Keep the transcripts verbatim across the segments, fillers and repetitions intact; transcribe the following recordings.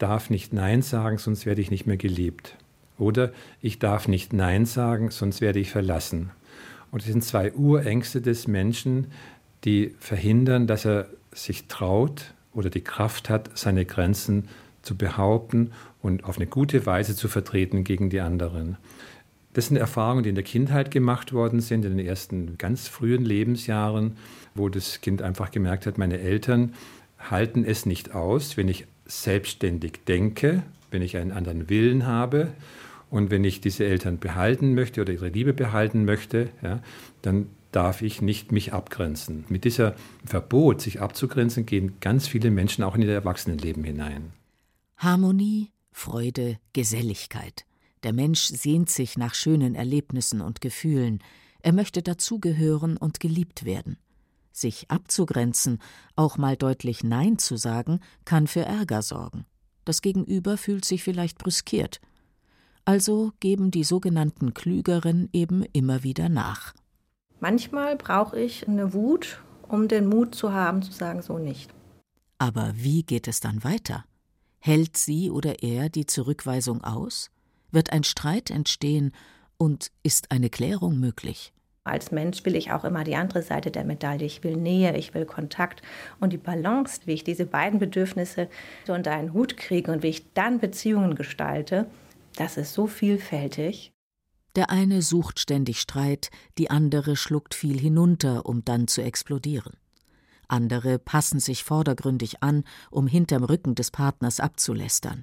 darf nicht Nein sagen, sonst werde ich nicht mehr geliebt. Oder ich darf nicht Nein sagen, sonst werde ich verlassen. Und das sind zwei Urängste des Menschen, die verhindern, dass er sich traut oder die Kraft hat, seine Grenzen zu behaupten und auf eine gute Weise zu vertreten gegen die anderen. Das sind Erfahrungen, die in der Kindheit gemacht worden sind, in den ersten ganz frühen Lebensjahren, wo das Kind einfach gemerkt hat, meine Eltern halten es nicht aus, wenn ich selbstständig denke, wenn ich einen anderen Willen habe und wenn ich diese Eltern behalten möchte oder ihre Liebe behalten möchte, ja, dann darf ich nicht mich abgrenzen. Mit diesem Verbot, sich abzugrenzen, gehen ganz viele Menschen auch in ihr Erwachsenenleben hinein. Harmonie, Freude, Geselligkeit. Der Mensch sehnt sich nach schönen Erlebnissen und Gefühlen. Er möchte dazugehören und geliebt werden. Sich abzugrenzen, auch mal deutlich Nein zu sagen, kann für Ärger sorgen. Das Gegenüber fühlt sich vielleicht brüskiert. Also geben die sogenannten Klügeren eben immer wieder nach. Manchmal brauche ich eine Wut, um den Mut zu haben, zu sagen, so nicht. Aber wie geht es dann weiter? Hält sie oder er die Zurückweisung aus? Wird ein Streit entstehen und ist eine Klärung möglich? Als Mensch will ich auch immer die andere Seite der Medaille. Ich will Nähe, ich will Kontakt. Und die Balance, wie ich diese beiden Bedürfnisse unter einen Hut kriege und wie ich dann Beziehungen gestalte, das ist so vielfältig. Der eine sucht ständig Streit, die andere schluckt viel hinunter, um dann zu explodieren. Andere passen sich vordergründig an, um hinterm Rücken des Partners abzulästern.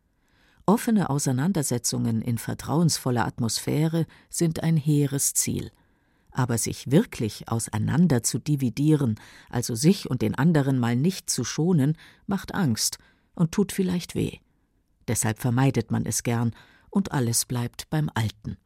Offene Auseinandersetzungen in vertrauensvoller Atmosphäre sind ein hehres Ziel. Aber sich wirklich auseinander zu dividieren, also sich und den anderen mal nicht zu schonen, macht Angst und tut vielleicht weh. Deshalb vermeidet man es gern und alles bleibt beim Alten.